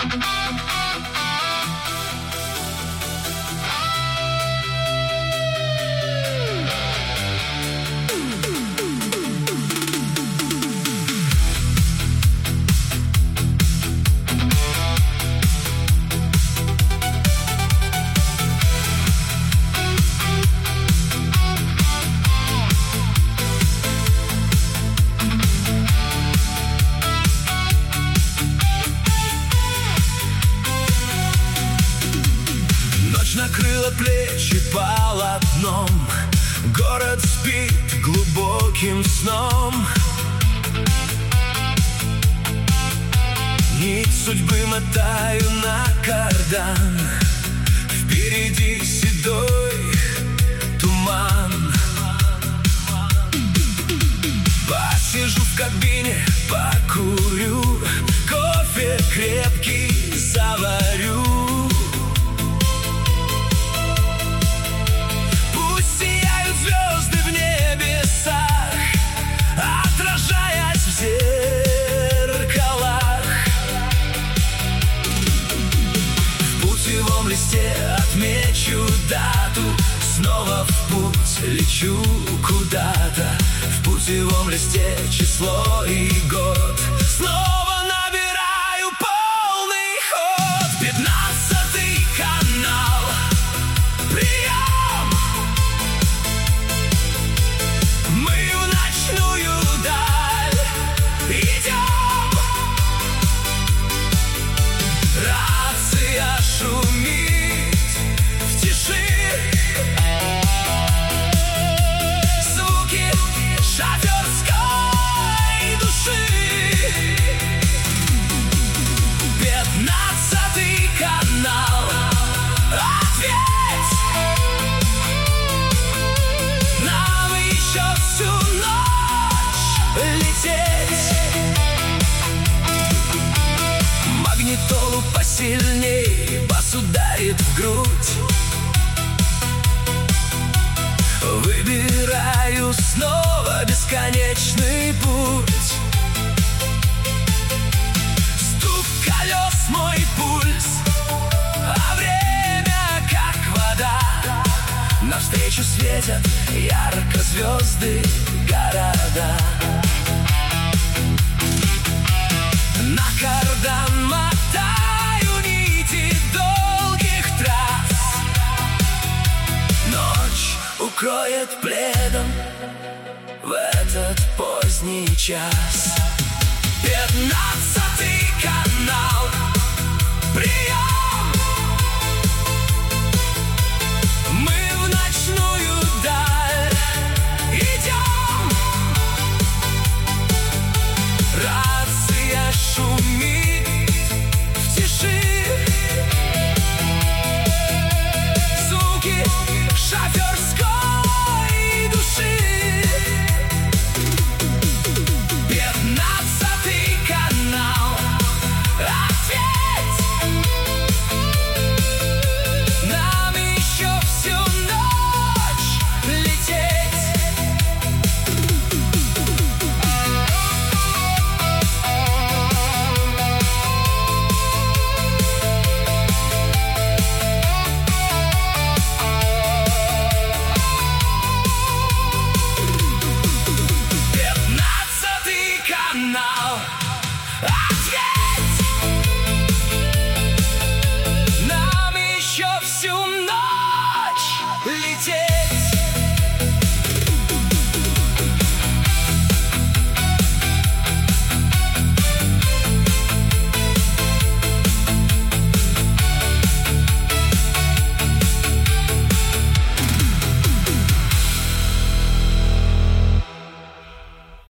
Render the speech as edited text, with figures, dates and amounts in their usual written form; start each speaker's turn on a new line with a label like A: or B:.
A: Накрыла плечи полотном, город спит глубоким сном. Нить судьбы мотаю на кардан, впереди седой туман. Посижу в кабине, покурю, кофе крепкий заварю. Отмечу дату, снова в путь лечу куда-то. В путевом листе число и год. Снова набираю полный ход. 15-й канал. Прием! Мы в ночную даль идем. Рация шумит. Магнитолу посильней, бас ударит в грудь. Выбираю снова бесконечный путь. Стук колес, мой пульс, а время как вода. Навстречу светят ярко звезды города. На кардан мотаю нити долгих трасс. Ночь укроет пледом в этот поздний час. 15-й канал. Прием! Мы в ночную даль идем. Рация шумит в тиши. Звуки шоферской души. 15-й канал. Ответь! Нам еще всю ночь лететь. Канал. Ответь! Нам еще всю ночь лететь.